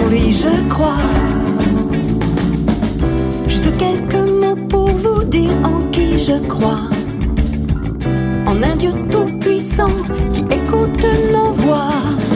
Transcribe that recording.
lui je crois. Juste quelques mots pour vous dire en qui je crois. En un Dieu tout